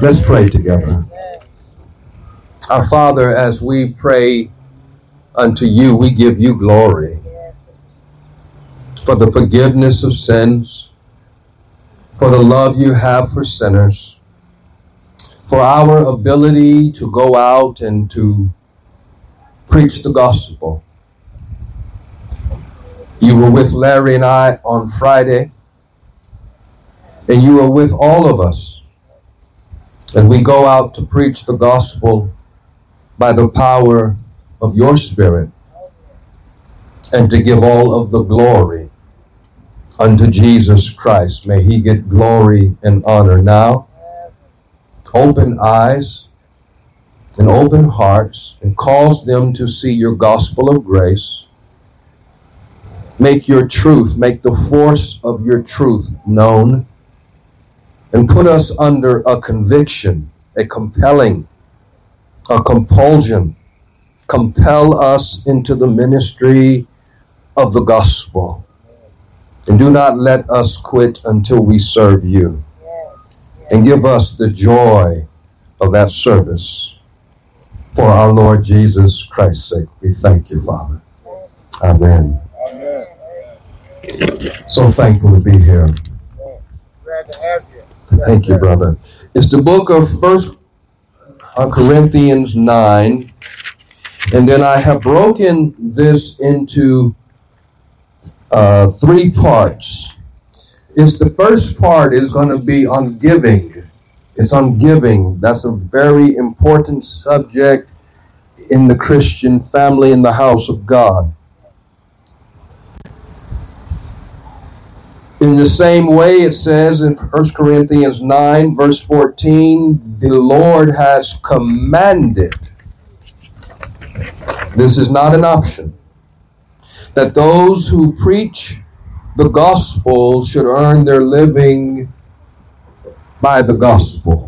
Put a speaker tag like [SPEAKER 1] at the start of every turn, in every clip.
[SPEAKER 1] Let's pray together. Our Father, as we pray unto you, we give you glory for the forgiveness of sins, for the love you have for sinners, for our ability to go out and to preach the gospel. You were with Larry and I on Friday, and you are with all of us as we go out to preach the gospel by the power of your Spirit, and to give all of the glory unto Jesus Christ. May he get glory and honor now. Open eyes and open hearts, and cause them to see your gospel of grace. Make your truth, make the force of your truth known, and put us under a conviction, a compelling, a compulsion. Compel us into the ministry of the gospel. And do not let us quit until we serve you. And give us the joy of that service. For our Lord Jesus Christ's sake, we thank you, Father. Amen. So thankful to be here.
[SPEAKER 2] Glad to have you.
[SPEAKER 1] Thank you, brother. It's the book of 1 Corinthians 9. And then I have broken this into 3 parts. The first part is going to be on giving. It's on giving. That's a very important subject in the Christian family, in the house of God. In the same way, it says in 1 Corinthians 9, verse 14, the Lord has commanded, this is not an option, that those who preach the gospel should earn their living by the gospel.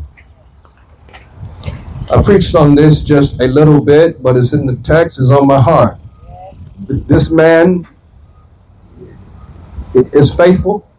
[SPEAKER 1] I preached on this just a little bit, but it's in the text, it's on my heart. This man is faithful.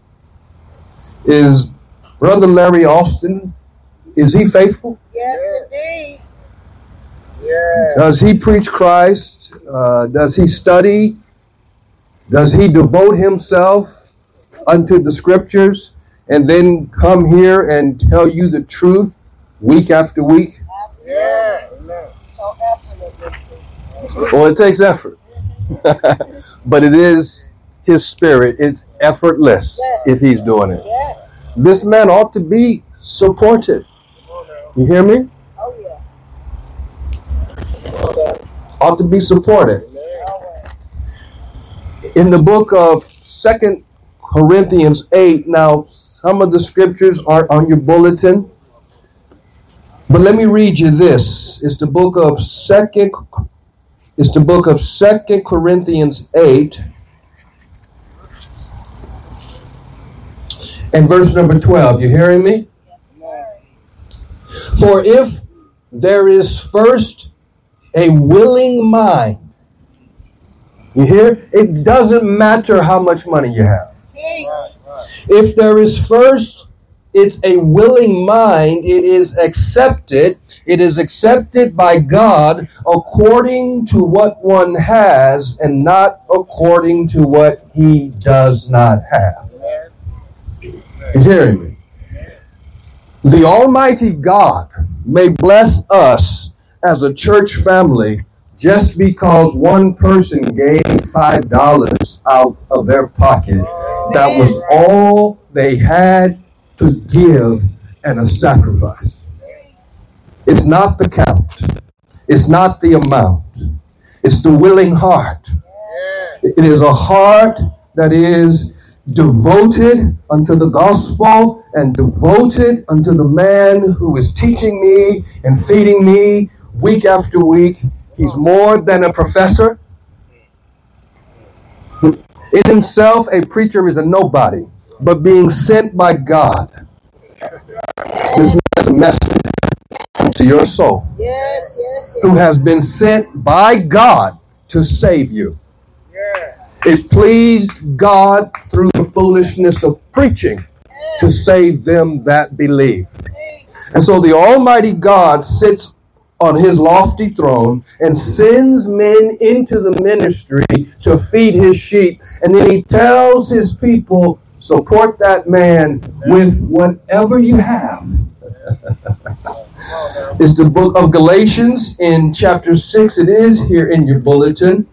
[SPEAKER 1] Is Brother Larry Austin, is he faithful?
[SPEAKER 2] Yes, indeed. Yeah.
[SPEAKER 1] Does he preach Christ? Does he study? Does he devote himself unto the scriptures and then come here and tell you the truth week after week?
[SPEAKER 2] Yeah.
[SPEAKER 3] So effortlessly.
[SPEAKER 1] Well, it takes effort. But it is his spirit. It's effortless if he's doing it.
[SPEAKER 3] Yes.
[SPEAKER 1] This man ought to be supported. You hear me?
[SPEAKER 3] Oh, yeah.
[SPEAKER 1] Ought to be supported. In the book of 2 Corinthians 8, now some of the scriptures are on your bulletin, but let me read you this. It's the book of 2 Corinthians 8 and verse number 12. You hearing me?
[SPEAKER 3] Yes, sir.
[SPEAKER 1] For if there is first a willing mind, you hear? It doesn't matter how much money you have.
[SPEAKER 3] Teach.
[SPEAKER 1] If there is first, it's a willing mind, it is accepted. It is accepted by God according to what one has and not according to what he does not have. You hearing me? The Almighty God may bless us as a church family just because one person gave $5 out of their pocket. That was all they had to give and a sacrifice. It's not the count. It's not the amount. It's the willing heart. It is a heart that is devoted unto the gospel and devoted unto the man who is teaching me and feeding me week after week. He's more than a professor. In himself, a preacher is a nobody, but being sent by God. This is a message to your soul,
[SPEAKER 3] Yes, yes,
[SPEAKER 1] who
[SPEAKER 3] yes.
[SPEAKER 1] has been sent by God to save you.
[SPEAKER 2] Yeah.
[SPEAKER 1] It pleased God through the foolishness of preaching to save them that believe. And so the Almighty God sits on his lofty throne and sends men into the ministry to feed his sheep. And then he tells his people, support that man with whatever you have. It's the book of Galatians in chapter 6. It is here in your bulletin.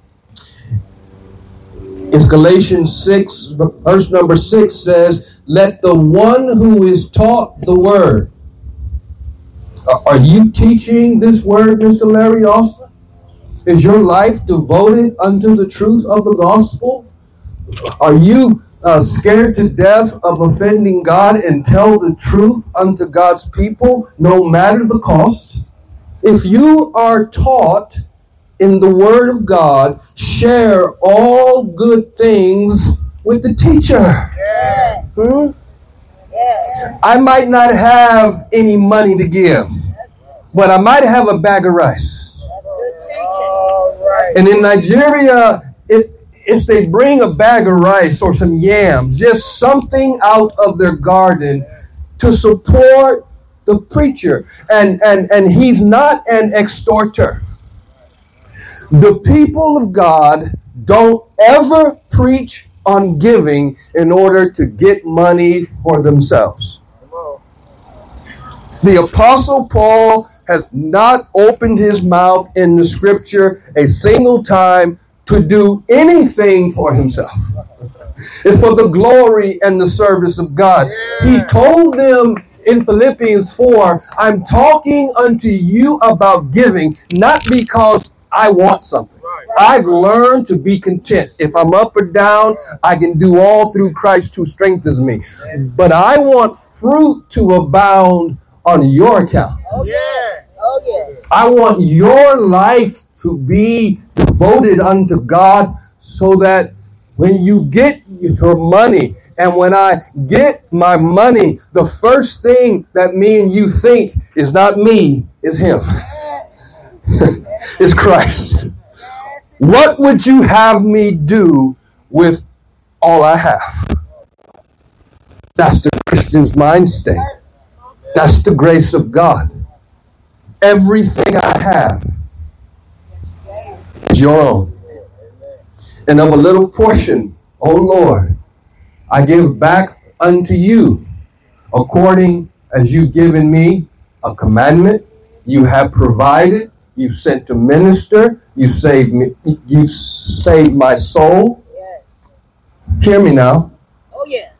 [SPEAKER 1] It's Galatians 6, verse number 6 says, let the one who is taught the word. Are you teaching this word, Mr. Larry Austin? Is your life devoted unto the truth of the gospel? Are you scared to death of offending God and tell the truth unto God's people, no matter the cost? If you are taught in the Word of God, share all good things with the teacher.
[SPEAKER 3] Yes. Yes.
[SPEAKER 1] I might not have any money to give, but I might have a bag of rice.
[SPEAKER 3] That's good teaching.
[SPEAKER 2] All right.
[SPEAKER 1] And in Nigeria, if they bring a bag of rice or some yams, just something out of their garden to support the preacher. And he's not an extorter. The people of God don't ever preach on giving in order to get money for themselves. The Apostle Paul has not opened his mouth in the scripture a single time to do anything for himself. It's for the glory and the service of God. He told them in Philippians 4, I'm talking unto you about giving, not because I want something. I've learned to be content. If I'm up or down, I can do all through Christ who strengthens me. But I want fruit to abound on your account.
[SPEAKER 3] Oh, yes. Oh, yes.
[SPEAKER 1] I want your life to be devoted unto God so that when you get your money and when I get my money, the first thing that me and you think is not me, is him. It's Christ. What would you have me do with all I have? That's the Christian's mind state. That's the grace of God. Everything I have is your own. And of a little portion, O Lord, I give back unto you according as you've given me a commandment. You have provided. You sent to minister. You saved me. You saved my soul.
[SPEAKER 3] Yes.
[SPEAKER 1] Hear me now.
[SPEAKER 3] Oh, yeah.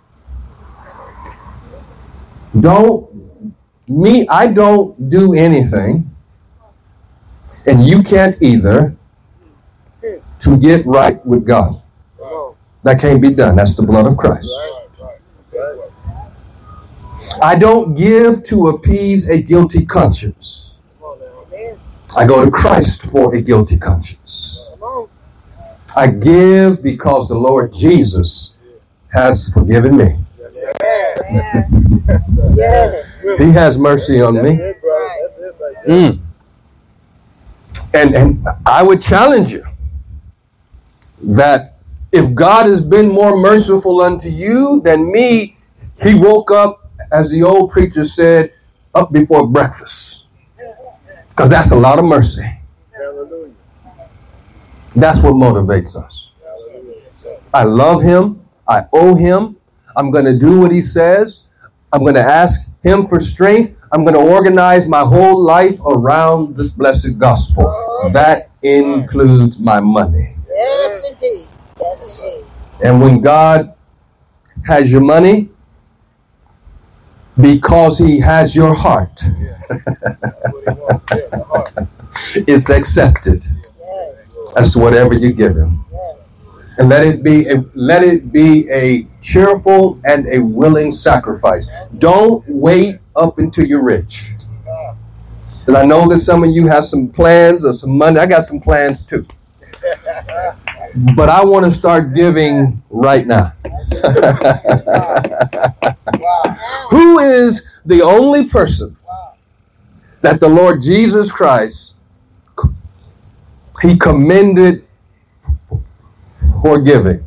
[SPEAKER 1] I don't do anything, and you can't either, to get right with God. That can't be done. That's the blood of Christ. I don't give to appease a guilty conscience. I go to Christ for a guilty conscience. I give because the Lord Jesus has forgiven me.
[SPEAKER 3] Yes.
[SPEAKER 1] He has mercy on me. And I would challenge you that if God has been more merciful unto you than me, he woke up, as the old preacher said, up before breakfast. Because that's a lot of mercy. That's what motivates us. I love him. I owe him. I'm going to do what he says. I'm going to ask him for strength. I'm going to organize my whole life around this blessed gospel. That includes my money.
[SPEAKER 3] Yes, indeed. Yes, indeed.
[SPEAKER 1] And when God has your money, because he has your heart, it's accepted as to whatever you give him. And let it be a cheerful and a willing sacrifice. Don't wait up until you're rich. And I know that some of you have some plans or some money. I got some plans too. But I want to start giving right now. Who is the only person that the Lord Jesus Christ, he commended for giving?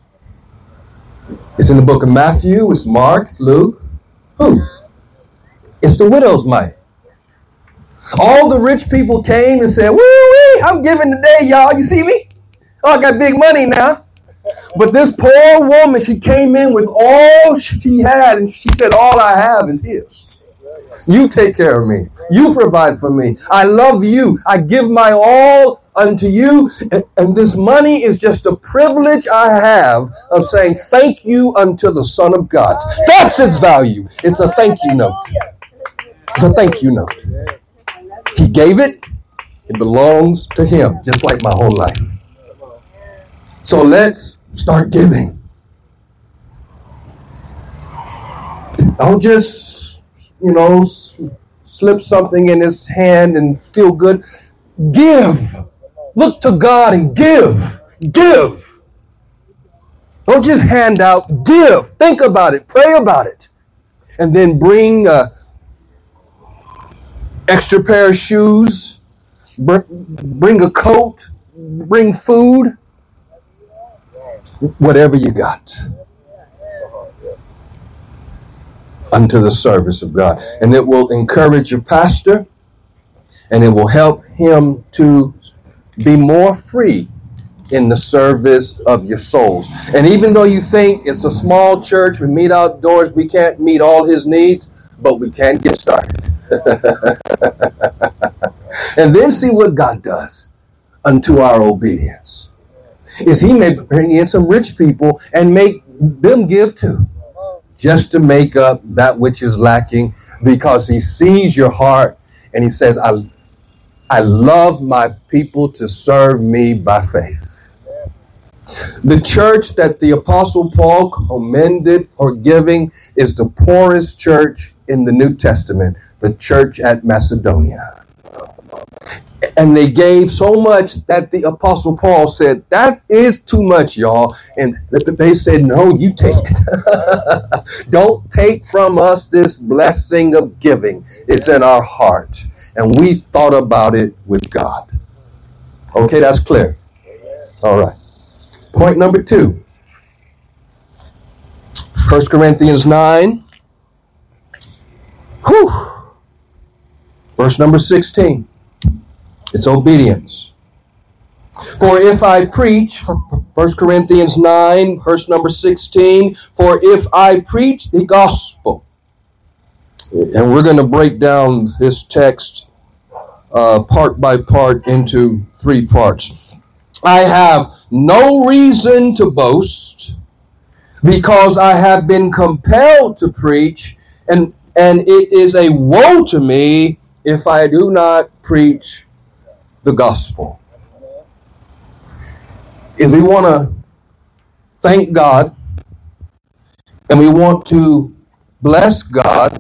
[SPEAKER 1] It's in the book of Matthew, it's Mark, Luke. Who? It's the widow's mite. All the rich people came and said, woo-wee, I'm giving today, y'all. You see me? Oh, I got big money now. But this poor woman, she came in with all she had, and she said, all I have is his. You take care of me. You provide for me. I love you. I give my all unto you. And this money is just a privilege I have of saying thank you unto the Son of God. That's its value. It's a thank you note. It's a thank you note. He gave it. It belongs to him, just like my whole life. So let's start giving. Don't just, slip something in his hand and feel good. Give. Look to God and give. Give. Don't just hand out. Give. Think about it. Pray about it. And then bring extra pair of shoes. Bring a coat. Bring food. Whatever you got. Unto the service of God. And it will encourage your pastor, and it will help him to be more free in the service of your souls. And even though you think it's a small church, we meet outdoors, we can't meet all his needs, but we can get started. And then see what God does unto our obedience. Is he may bring in some rich people and make them give too, just to make up that which is lacking, because he sees your heart and he says, I love my people to serve me by faith. The church that the Apostle Paul commended for giving is the poorest church in the New Testament, the church at Macedonia. And they gave so much that the Apostle Paul said, that is too much, y'all. And they said, no, you take it. Don't take from us this blessing of giving. It's in our heart. And we thought about it with God. Okay, that's clear. All right. Point number 2. 1 Corinthians 9. Verse number 16. It's obedience. For if I preach, 1 Corinthians 9, verse number 16, for if I preach the gospel, and we're going to break down this text part by part into 3 parts. I have no reason to boast, because I have been compelled to preach, and it is a woe to me if I do not preach the gospel. If we want to thank God and we want to bless God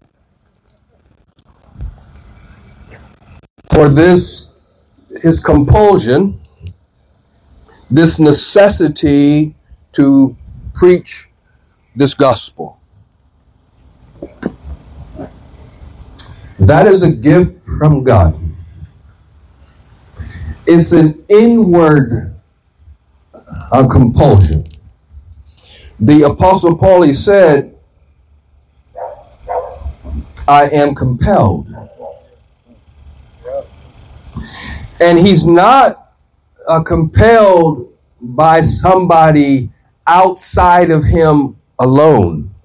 [SPEAKER 1] for this, his compulsion, this necessity to preach this gospel, that is a gift from God. It's an inward compulsion. The Apostle Paul, he said, I am compelled. And he's not compelled by somebody outside of him alone.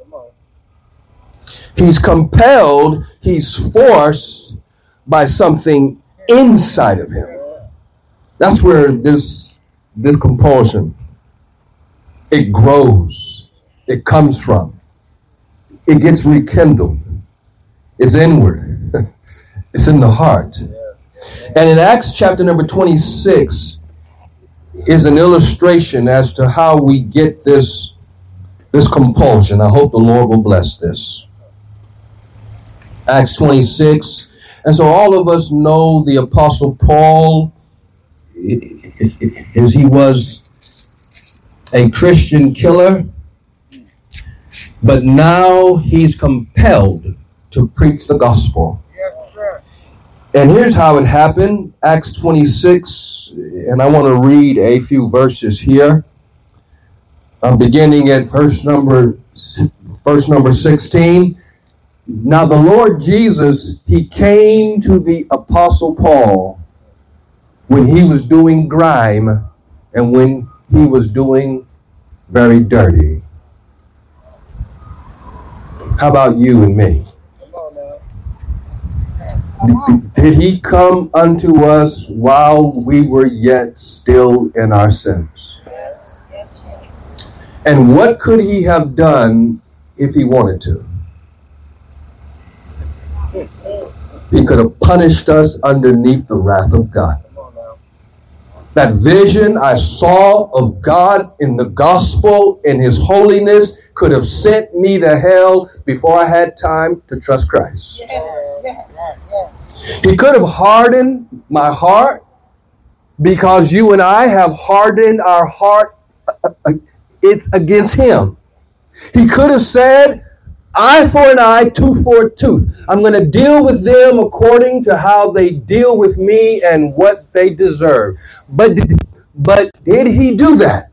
[SPEAKER 1] He's compelled, he's forced by something inside of him. That's where this compulsion, it grows, it comes from. It gets rekindled. It's inward. It's in the heart. And in Acts chapter number 26 is an illustration as to how we get this compulsion. I hope the Lord will bless this. Acts 26. And so all of us know the Apostle Paul, as he was a Christian killer, but now he's compelled to preach the gospel.
[SPEAKER 2] Yes, sir.
[SPEAKER 1] And here's how it happened. Acts 26, and I want to read a few verses here. I'm beginning at verse number 16. Now the Lord Jesus, he came to the Apostle Paul when he was doing grime and when he was doing very dirty. How about you and me? Did he come unto us while we were yet still in our sins? And what could he have done if he wanted to? He could have punished us underneath the wrath of God. That vision I saw of God in the gospel, in his holiness, could have sent me to hell before I had time to trust Christ. He could have hardened my heart because you and I have hardened our heart. It's against him. He could have said, eye for an eye, tooth for a tooth. I'm going to deal with them according to how they deal with me and what they deserve. But did he do that?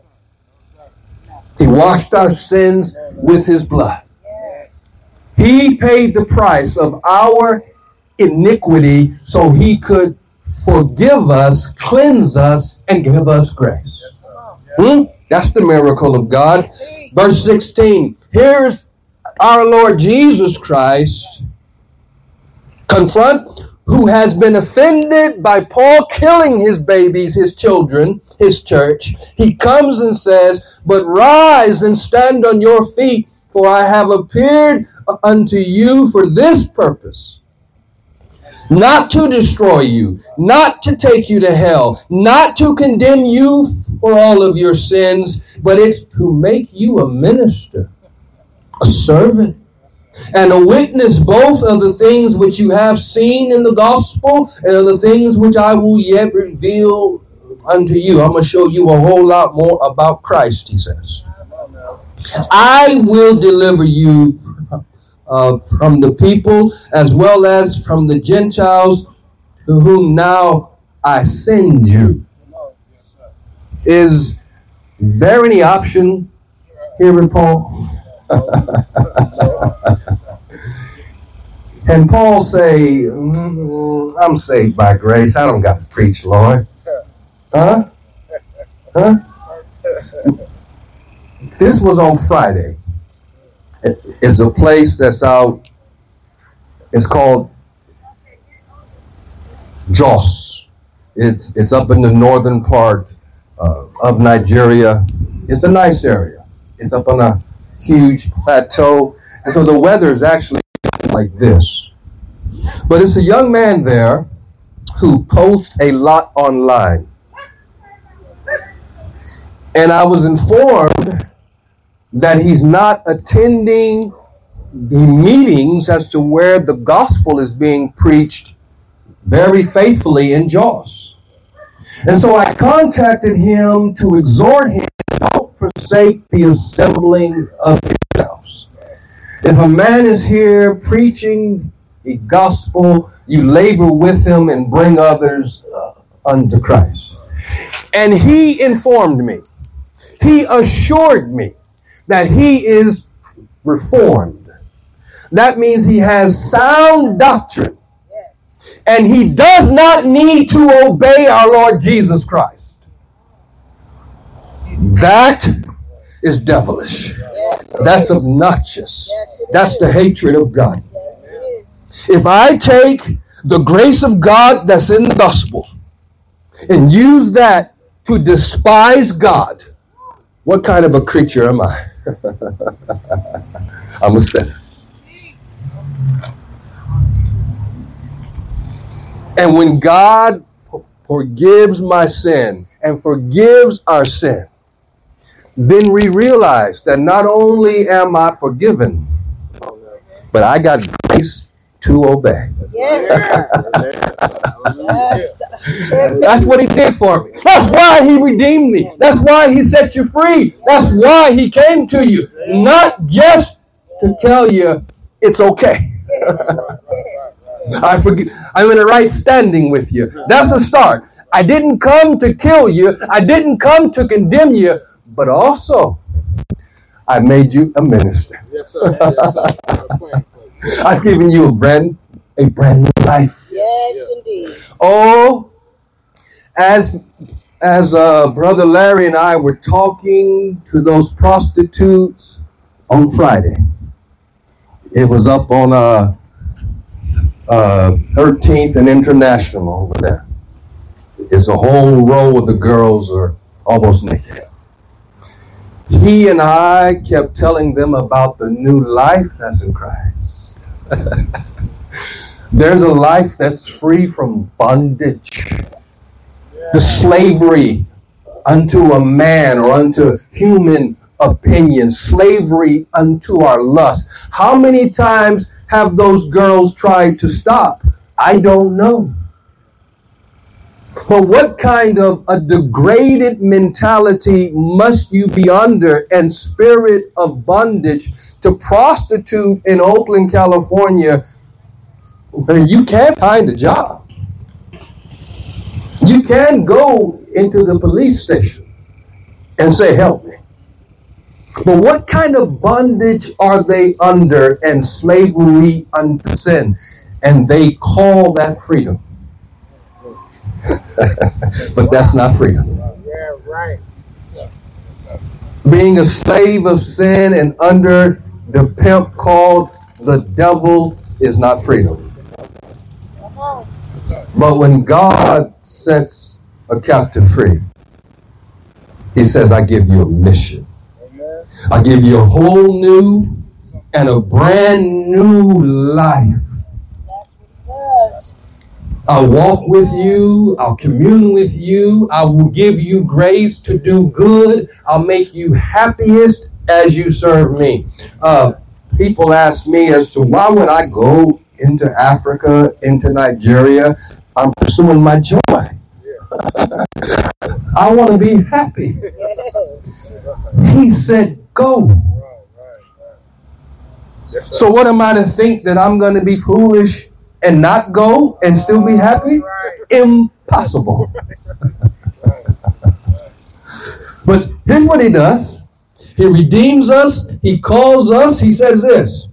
[SPEAKER 1] He washed our sins with his blood. He paid the price of our iniquity so he could forgive us, cleanse us, and give us grace. That's the miracle of God. Verse 16. Here's our Lord Jesus Christ confront who has been offended by Paul killing his babies, his children, his church. He comes and says, but rise and stand on your feet, for I have appeared unto you for this purpose. Not to destroy you, not to take you to hell, not to condemn you for all of your sins, but it's to make you a minister, a servant, and a witness both of the things which you have seen in the gospel and of the things which I will yet reveal unto you. I'm going to show you a whole lot more about Christ, he says. I will deliver you from the people as well as from the Gentiles to whom now I send you. Is there any option here in Paul? And Paul say, I'm saved by grace. I don't got to preach, Lord. Huh? This was on Friday. It's a place that's out. It's called Jos. It's up in the northern part of Nigeria. It's a nice area. It's up on a huge plateau. And so the weather is actually like this. But it's a young man there who posts a lot online. And I was informed that he's not attending the meetings as to where the gospel is being preached very faithfully in Jos. And so I contacted him to exhort him, don't forsake the assembling of yourselves. If a man is here preaching the gospel, you labor with him and bring others unto Christ. And he informed me, he assured me that he is reformed. That means he has sound doctrine. And he does not need to obey our Lord Jesus Christ. That is devilish. That's obnoxious. That's the hatred of God. If I take the grace of God that's in the gospel and use that to despise God, what kind of a creature am I? I'm a sinner. And when God forgives my sin and forgives our sin, then we realize that not only am I forgiven, but I got grace to obey. That's what he did for me. That's why he redeemed me. That's why he set you free. That's why he came to you. Not just to tell you it's okay. I'm in a right standing with you. That's a start. I didn't come to kill you. I didn't come to condemn you. But also, I made you a minister.
[SPEAKER 2] Yes, sir. Yes, sir.
[SPEAKER 1] I've given you a brand new life.
[SPEAKER 3] Yes, indeed.
[SPEAKER 1] Oh, as Brother Larry and I were talking to those prostitutes on Friday, it was up on 13th and International over there. It's a whole row of the girls are almost naked. He and I kept telling them about the new life that's in Christ. There's a life that's free from bondage, the slavery unto a man or unto human opinion, slavery unto our lust. How many times have those girls tried to stop? I don't know. But what kind of a degraded mentality must you be under and spirit of bondage to prostitute in Oakland, California? You can't find a job. You can't go into the police station and say, help me. But what kind of bondage are they under and slavery unto sin? And they call that freedom. But that's not freedom.
[SPEAKER 2] Yeah, right.
[SPEAKER 1] Being a slave of sin and under the pimp called the devil is not freedom. But when God sets a captive free, he says, I give you a mission. I give you a whole new and a brand new life.
[SPEAKER 3] That's what it does.
[SPEAKER 1] I'll walk with you. I'll commune with you. I will give you grace to do good. I'll make you happiest as you serve me. People ask me as to why would I go into Africa, into Nigeria? I'm pursuing my joy. I want to be happy. He said, go. So what am I to think that I'm going to be foolish and not go and still be happy? Impossible. But here's what he does. He redeems us. He calls us. He says this.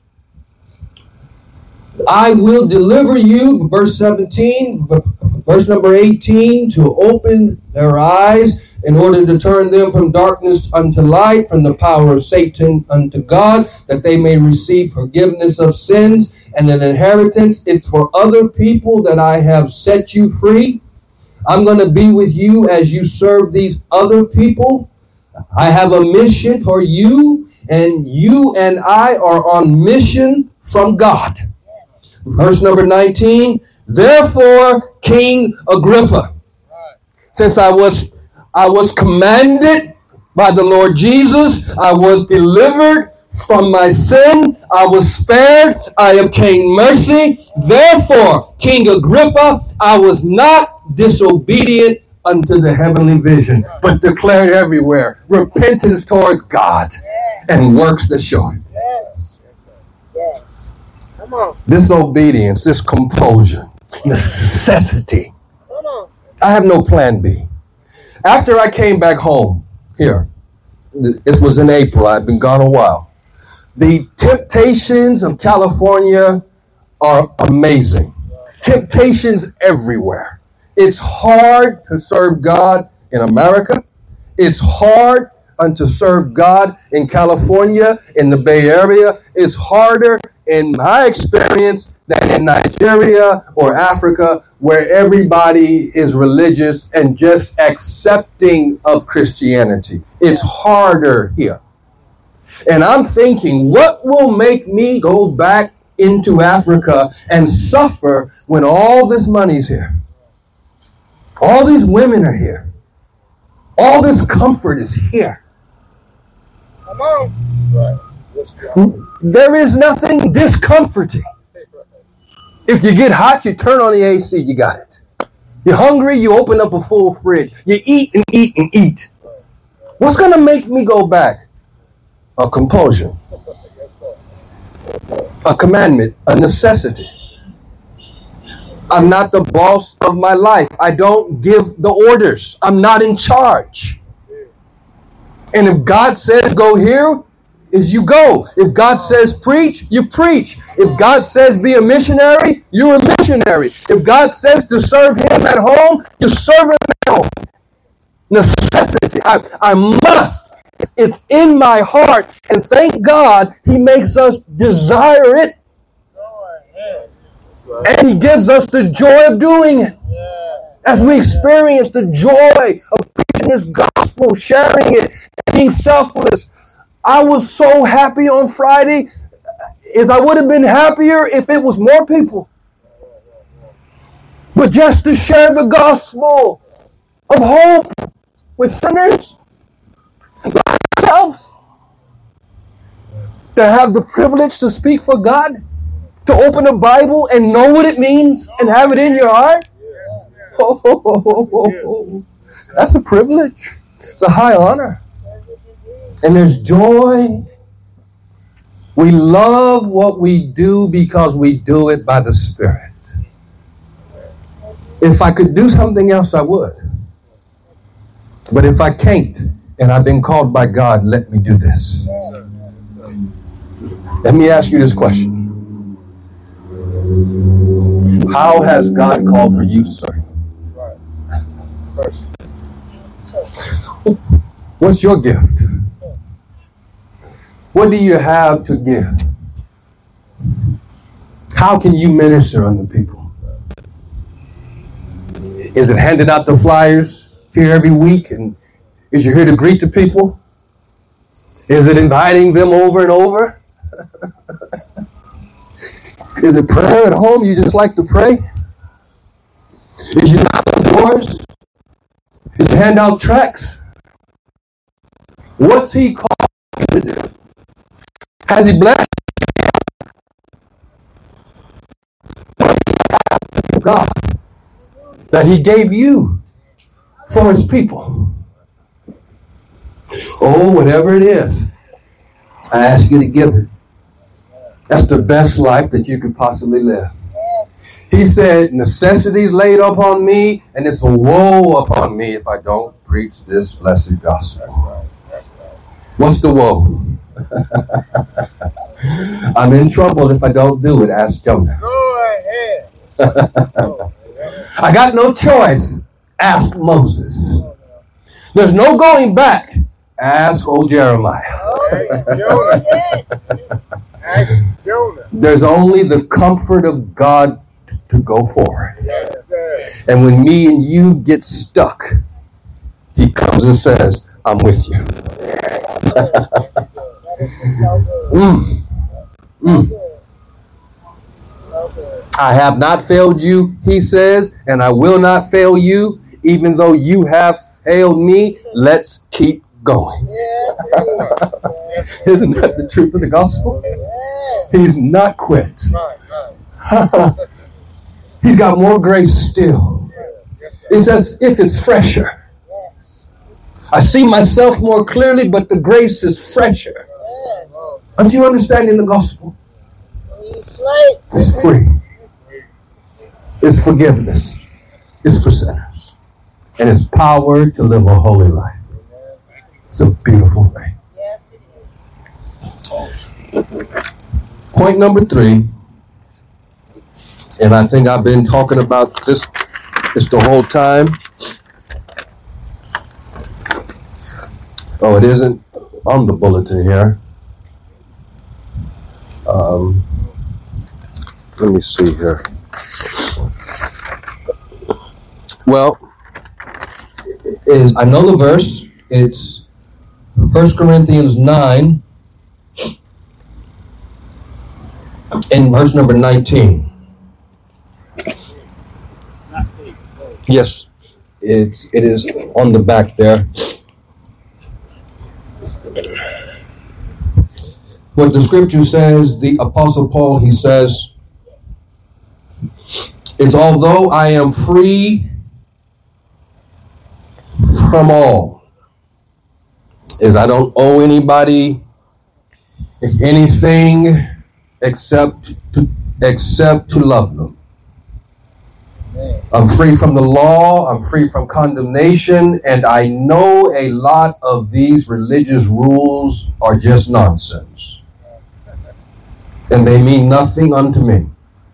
[SPEAKER 1] I will deliver you, verse 17, verse number 18, to open their eyes in order to turn them from darkness unto light, from the power of Satan unto God, that they may receive forgiveness of sins and an inheritance. It's for other people that I have set you free. I'm going to be with you as you serve these other people. I have a mission for you, and you and I are on mission from God. Verse number 19, therefore, King Agrippa, since I was commanded by the Lord Jesus, I was delivered from my sin, I was spared, I obtained mercy. Therefore, King Agrippa, I was not disobedient unto the heavenly vision, but declared everywhere repentance towards God and works that show it.
[SPEAKER 3] Yes. Yes. Come on.
[SPEAKER 1] Disobedience, this compulsion, necessity.
[SPEAKER 3] Come on.
[SPEAKER 1] I have no plan B. After I came back home here, it was in April, I've been gone a while. The temptations of California are amazing. Temptations everywhere. It's hard to serve God in America. It's hard to serve God in California, in the Bay Area. It's harder, in my experience, than in Nigeria or Africa, where everybody is religious and just accepting of Christianity. It's harder here. And I'm thinking, what will make me go back into Africa and suffer when all this money's here? All these women are here. All this comfort is here.
[SPEAKER 2] Come on. Right.
[SPEAKER 1] There is nothing discomforting. If you get hot, you turn on the AC, you got it. You're hungry, you open up a full fridge. You eat and eat and eat. What's going to make me go back? A compulsion. A commandment. A necessity. I'm not the boss of my life. I don't give the orders. I'm not in charge. And if God says go here, is you go. If God says preach, you preach. If God says be a missionary, you're a missionary. If God says to serve Him at home, you serve Him at home. Necessity. I must. It's in my heart. And thank God He makes us desire it. And He gives us the joy of doing it. As we experience the joy of preaching this gospel, sharing it, and being selfless. I was so happy on Friday, as I would have been happier if it was more people. But just to share the gospel of hope with sinners, like ourselves, to have the privilege to speak for God, to open a Bible and know what it means and have it in your heart. Oh, that's a privilege. It's a high honor. And there's joy. We love what we do because we do it by the Spirit. If I could do something else, I would. But if I can't, and I've been called by God, let me do this. Let me ask you this question. How has God called for you to serve? What's your gift? What do you have to give? How can you minister unto people? Is it handing out the flyers here every week? And is you here to greet the people? Is it inviting them over and over? Is it prayer at home? You just like to pray? Is you knock on doors? Is you hand out tracts? What's He called you to do? Has He blessed you? God that He gave you for His people. Oh, whatever it is, I ask you to give it. That's the best life that you could possibly live. He said, necessities laid upon me, and it's a woe upon me if I don't preach this blessed gospel. What's the woe? I'm in trouble if I don't do it. Ask Jonah.
[SPEAKER 2] Go ahead.
[SPEAKER 1] I got no choice. Ask Moses. There's no going back. Ask old Jeremiah.
[SPEAKER 2] Jonah. Ask Jonah.
[SPEAKER 1] There's only the comfort of God to go forward.
[SPEAKER 2] Yes, sir.
[SPEAKER 1] And when me and you get stuck, He comes and says, I'm with you. I have not failed you, He says, and I will not fail you, even though you have failed me. Let's keep going. Isn't that the truth of the gospel? He's not quit. He's got more grace still. It's as if it's fresher. I see myself more clearly, but the grace is fresher. Aren't you understanding the gospel? It's free. It's forgiveness. It's for sinners. And it's power to live a holy life. It's a beautiful thing.
[SPEAKER 3] Yes, it is.
[SPEAKER 1] Point number 3, and I think I've been talking about this the whole time. Oh, it isn't on the bulletin here. Let me see here. Well, I know the verse. It's 1 Corinthians 9 in verse number 19. Yes, it is on the back there. What the scripture says, the Apostle Paul, he says, is although I am free from all, is I don't owe anybody anything except to love them. I'm free from the law. I'm free from condemnation. And I know a lot of these religious rules are just nonsense. And they mean nothing unto me.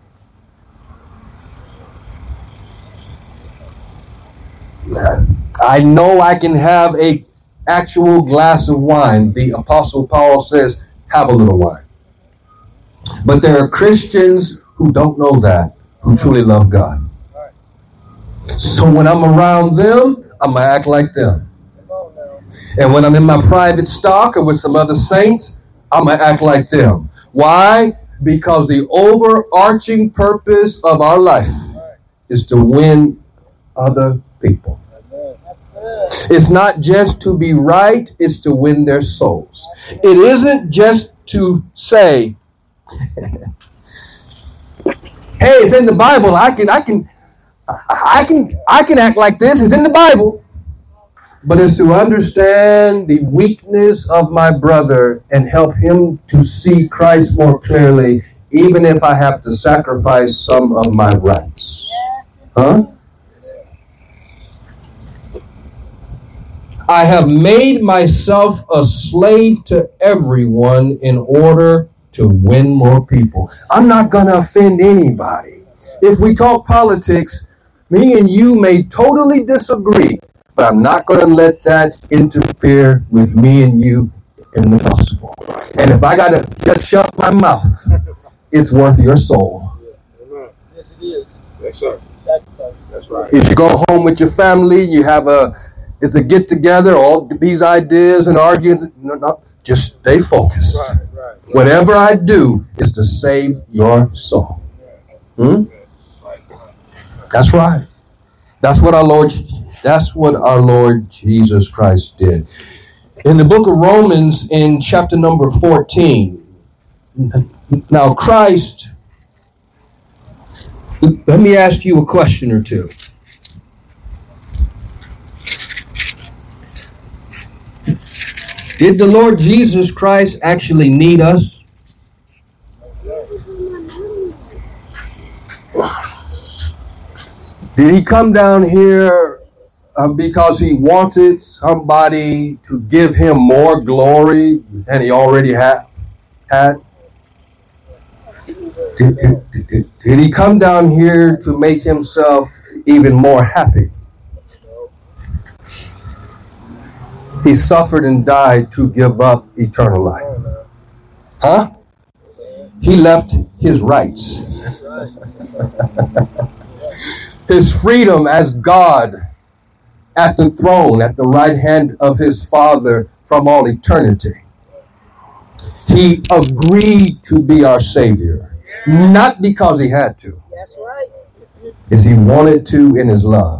[SPEAKER 1] I know I can have a actual glass of wine. The Apostle Paul says, have a little wine. But there are Christians who don't know that, who truly love God. So when I'm around them, I'm going to act like them. And when I'm in my private stock or with some other saints, I'm going to act like them. Why? Because the overarching purpose of our life is to win other people. It's not just to be right, it's to win their souls. It isn't just to say, hey, it's in the Bible. I can act like this. It's in the Bible. But it's to understand the weakness of my brother and help him to see Christ more clearly, even if I have to sacrifice some of my rights. Huh? I have made myself a slave to everyone in order to win more people. I'm not going to offend anybody. If we talk politics, me and you may totally disagree, but I'm not going to let that interfere with me and you in the gospel. And if I got to just shut my mouth, it's worth your soul.
[SPEAKER 2] Yes, it is. Yes, sir. That's right.
[SPEAKER 1] If you go home with your family, you have it's a get together, all these ideas and arguments, no, just stay focused.
[SPEAKER 2] Right.
[SPEAKER 1] Whatever I do is to save your soul. That's right. That's what our Lord Jesus Christ did. In the book of Romans, in chapter number 14, now Christ, let me ask you a question or two. Did the Lord Jesus Christ actually need us? Did he come down here because he wanted somebody to give him more glory than he already had? Did he come down here to make himself even more happy? He suffered and died to give up eternal life. Huh? He left his rights. His freedom as God at the throne, at the right hand of his Father from all eternity. He agreed to be our Savior. Not because he had to.
[SPEAKER 3] That's right.
[SPEAKER 1] Is he wanted to in his love.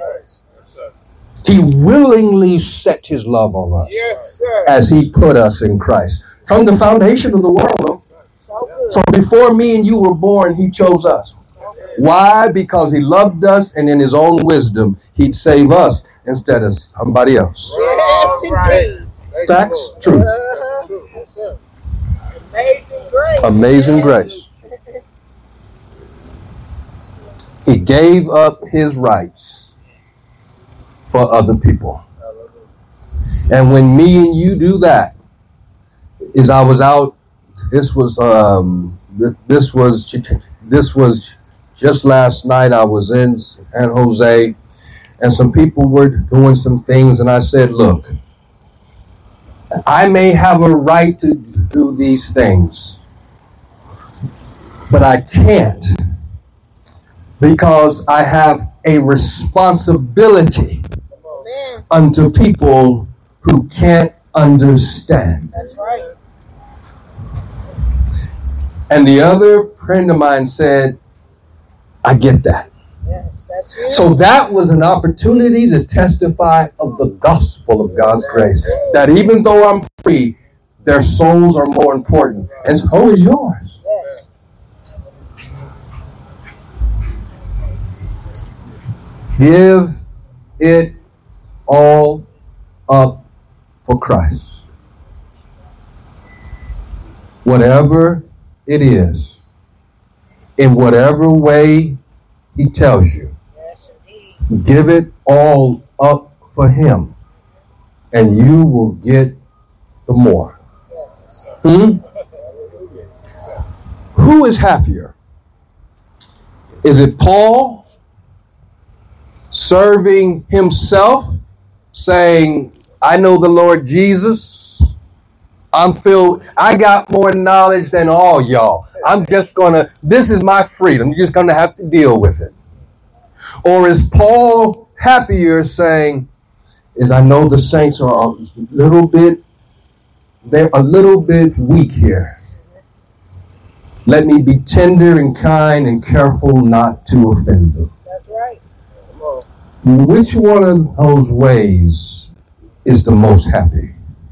[SPEAKER 1] He willingly set his love on us.
[SPEAKER 2] Yes, sir.
[SPEAKER 1] As he put us in Christ. From the foundation of the world, from before me and you were born, he chose us. Why? Because he loved us, and in his own wisdom, he'd save us instead of somebody else.
[SPEAKER 3] Yes, indeed.
[SPEAKER 1] Facts, truth.
[SPEAKER 3] Amazing grace.
[SPEAKER 1] Amazing grace. He gave up his rights for other people. And when me and you do that, is I was out, this was just last night. I was in San Jose, and some people were doing some things, and I said, look, I may have a right to do these things, but I can't, because I have a responsibility unto people who can't understand.
[SPEAKER 3] That's right.
[SPEAKER 1] And the other friend of mine said, I get that.
[SPEAKER 3] Yes, that's it.
[SPEAKER 1] So that was an opportunity to testify of the gospel of God's grace. That even though I'm free, their souls are more important. And so is yours. Give it all up for Christ. Whatever it is, in whatever way he tells you, Give it all up for him, and you will get the more. Who is happier? Is it Paul serving himself, saying, I know the Lord Jesus. I got more knowledge than all y'all. This is my freedom. You're just going to have to deal with it. Or is Paul happier saying, I know the saints are they're a little bit weak here. Let me be tender and kind and careful not to offend them.
[SPEAKER 3] That's right.
[SPEAKER 1] Which one of those ways is the most happy?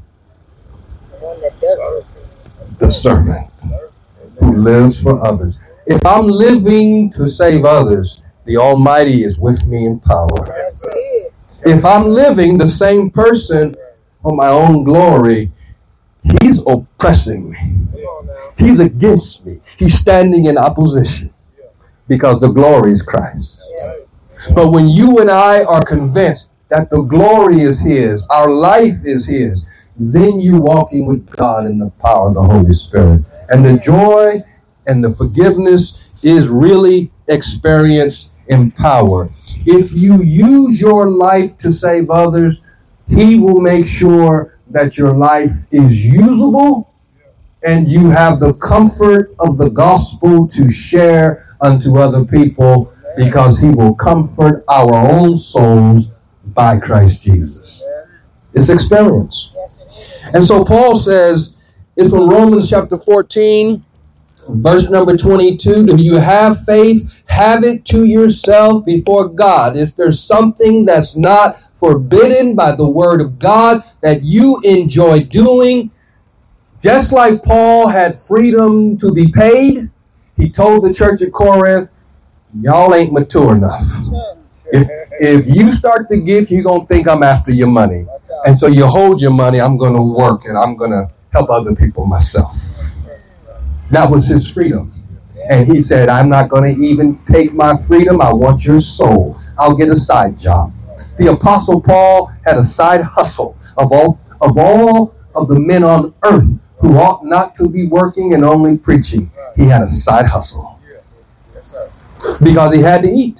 [SPEAKER 1] The servant who lives for others. If I'm living to save others, the Almighty is with me in power. If I'm living the same person for my own glory, he's oppressing me. He's against me. He's standing in opposition because the glory is Christ. But when you and I are convinced that the glory is his, our life is his, then you're walking with God in the power of the Holy Spirit. And the joy and the forgiveness is really experienced in power. If you use your life to save others, he will make sure that your life is usable and you have the comfort of the gospel to share unto other people, because he will comfort our own souls by Christ Jesus. It's experience. And so Paul says, it's from Romans chapter 14, verse number 22. Do you have faith? Have it to yourself before God. If there's something that's not forbidden by the word of God that you enjoy doing, just like Paul had freedom to be paid, he told the church at Corinth, y'all ain't mature enough. If you start to give, you're going to think I'm after your money. And so you hold your money, I'm going to work and I'm going to help other people myself. That was his freedom. And he said, I'm not going to even take my freedom. I want your soul. I'll get a side job. The Apostle Paul had a side hustle of all of the men on earth who ought not to be working and only preaching. He had a side hustle because he had to eat.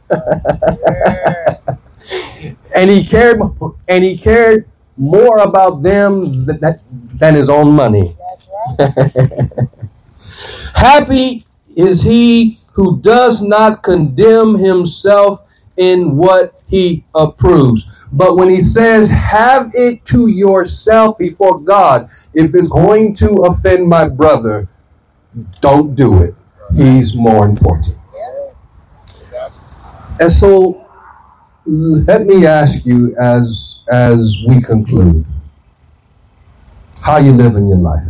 [SPEAKER 1] And he cared more about them than his own money. Happy is he who does not condemn himself in what he approves. But when he says, have it to yourself before God, if it's going to offend my brother, don't do it. He's more important. And so, let me ask you as we conclude, how you live in your life.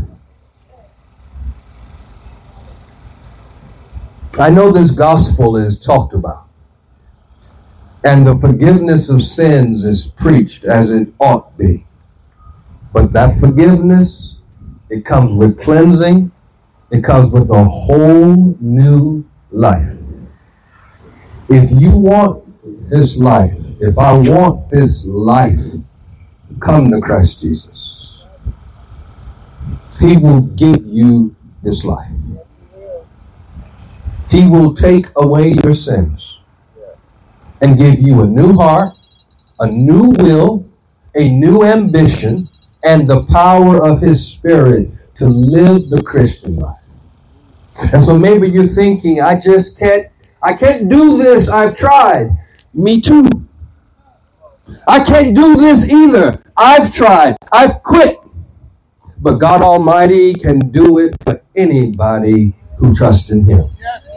[SPEAKER 1] I know this gospel is talked about, and the forgiveness of sins is preached as it ought be. But that forgiveness, it comes with cleansing. It comes with a whole new life. If you want this life, if I want this life, come to Christ Jesus. He will give you this life. He will take away your sins and give you a new heart, a new will, a new ambition, and the power of his Spirit to live the Christian life. And so maybe you're thinking, I can't do this. I've tried. Me too. I can't do this either. I've tried. I've quit. But God Almighty can do it for anybody who trusts in him.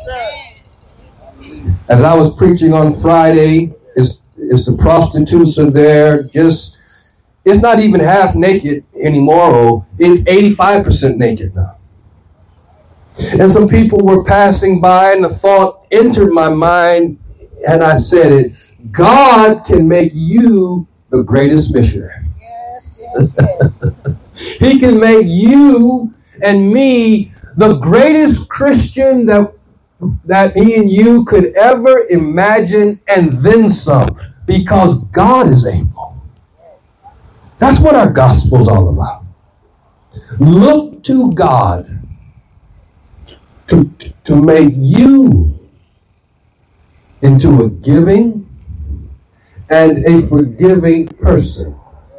[SPEAKER 1] As I was preaching on Friday, is the prostitutes are there. It's not even half naked anymore. It's 85% naked now. And some people were passing by and the thought entered my mind and I said it, God can make you the greatest missionary. Yes. He can make you and me the greatest Christian that that me and you could ever imagine, and then some, because God is able. That's what our gospel's all about. Look to God to make you into a giving and a forgiving person.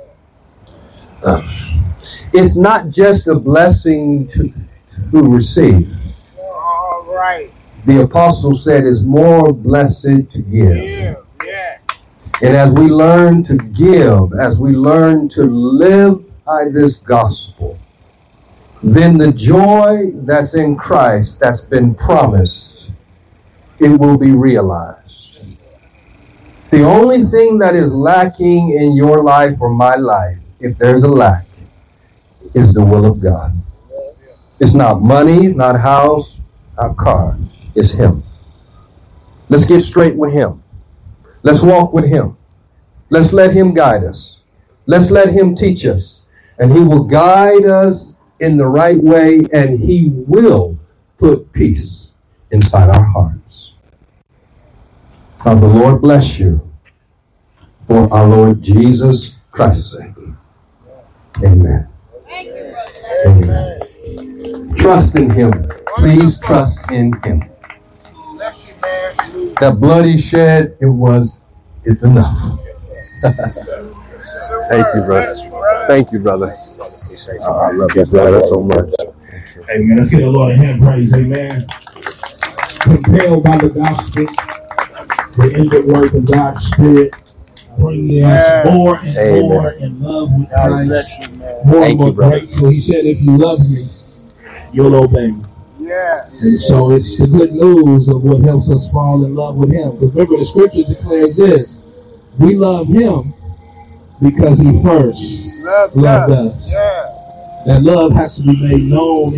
[SPEAKER 1] It's not just a blessing to receive.
[SPEAKER 2] All right.
[SPEAKER 1] The apostle said it's more blessed to give.
[SPEAKER 2] Yeah.
[SPEAKER 1] And as we learn to give, as we learn to live by this gospel, then the joy that's in Christ that's been promised, it will be realized. The only thing that is lacking in your life or my life, if there's a lack, is the will of God. It's not money, it's not a house, not a car. It's Him. Let's get straight with Him. Let's walk with Him. Let's let Him guide us. Let's let Him teach us. And He will guide us in the right way, and He will put peace inside our hearts. The Lord bless you for our Lord Jesus Christ's sake. Amen. Amen. Trust in Him. Please trust in Him. That blood He shed, it's enough. Thank you, brother. Thank you, brother. I love you, brother, so much.
[SPEAKER 4] Amen. Let's give the Lord a hand praise. Amen. Compelled by the gospel, the inward work of God's Spirit, bringing us more and more in love with Christ, more and more grateful. He said, if you love me, you'll obey me.
[SPEAKER 2] Yeah.
[SPEAKER 4] And so it's the good news of what helps us fall in love with Him. Because remember, the scripture declares this: we love Him because He first loved us.
[SPEAKER 2] Yeah.
[SPEAKER 4] That love has to be made known